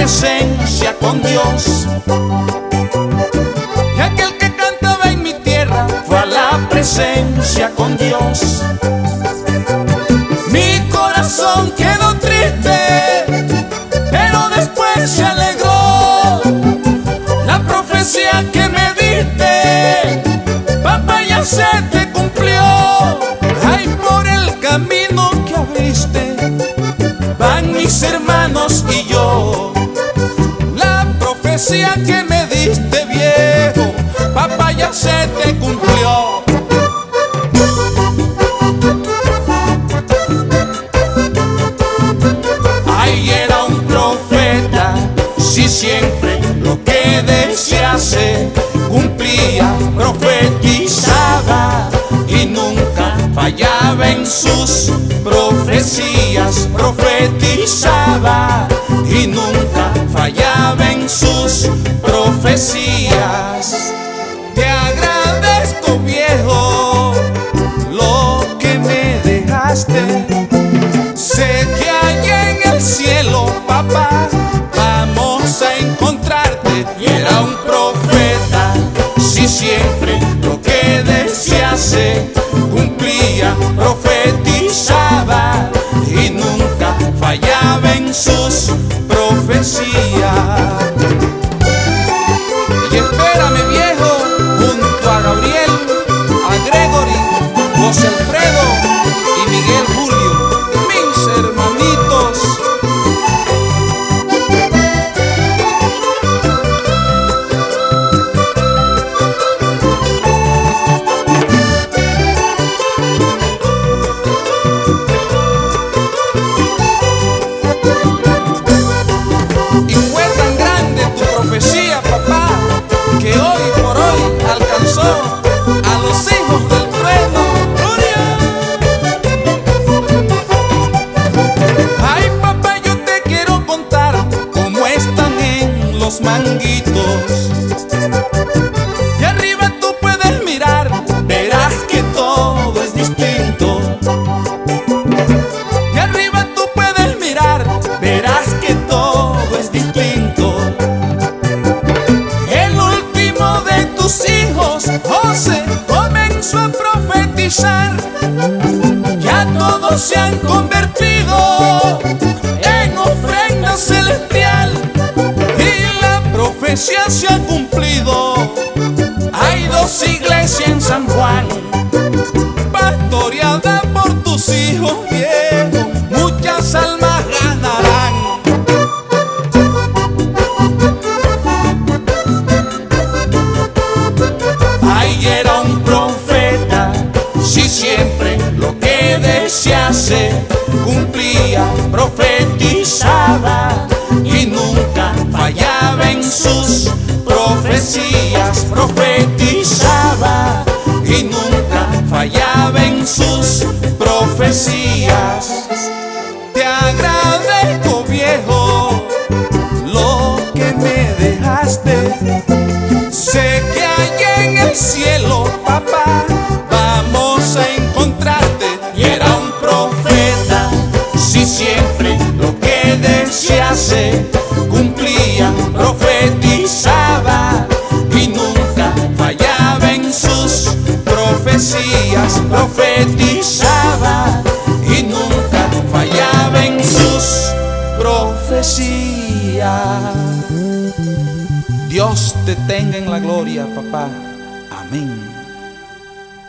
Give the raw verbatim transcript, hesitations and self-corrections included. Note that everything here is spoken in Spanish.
presencia con Dios. Y aquel que cantaba en mi tierra fue a la presencia con Dios. Mi corazón quedó triste, pero después se alegró. La profecía que me diste, papá, ya se te cumplió. Ay, por el camino que abriste van mis hermanos y yo. La profecía que me diste, viejo, papá, ya se te cumplió. Ay, era un profeta, si siempre lo que decía se cumplía. Profetizaba y nunca fallaba en sus profecías. Profetizaba y nunca fallaba en sus profecías. Te agradezco, viejo, lo que me dejaste. Sé que allá en el cielo, papá, vamos a encontrarte. Y era un profeta, si siempre lo que decía se cumplía. Profetizaba y nunca fallaba en sus profecías. Y espérame, viejo, junto a Gabriel, a Gregory, José Alfredo y Miguel Julio, mis hermanitos. Y fue tan grande tu profecía, papá, que hoy por hoy alcanzó a los hijos del trueno. ¡Gloria! Ay, papá, yo te quiero contar cómo están en los manguitos. Y arriba tú puedes mirar, verás que todo es distinto. Y arriba tú puedes mirar, verás que todo es distinto. El último de tus hijos, José, comenzó a profetizar. Ya todos se han convertido en ofrenda celestial y la profecía se ha cumplido. Hay dos iglesias en San Juan, pastoreada por tus hijos, viejo, muchas almas ganarán. Ay, era un profeta, si siempre lo que decía se cumplía. Profetizaba y nunca fallaba en sus profecías. Profetizaba y nunca fallaba en sus profecías. Te agradezco, viejo, lo que me dejaste. Sé que allá en el cielo, papá, vamos a encontrarte. Y era un profeta, si siempre lo que decía se cumplía. Profetizaba y nunca fallaba en sus profecías. Profetizaba y nunca fallaba en sus profecías. Dios te tenga en la gloria, papá. Amén.